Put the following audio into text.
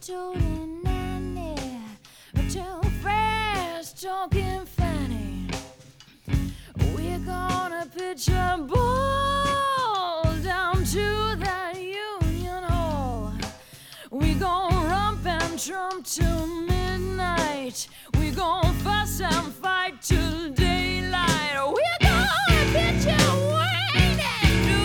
toting nanny, tell fast talking Fanny. We're gonna pitch a ball down to that Union Hall. We gonna romp and trump till midnight.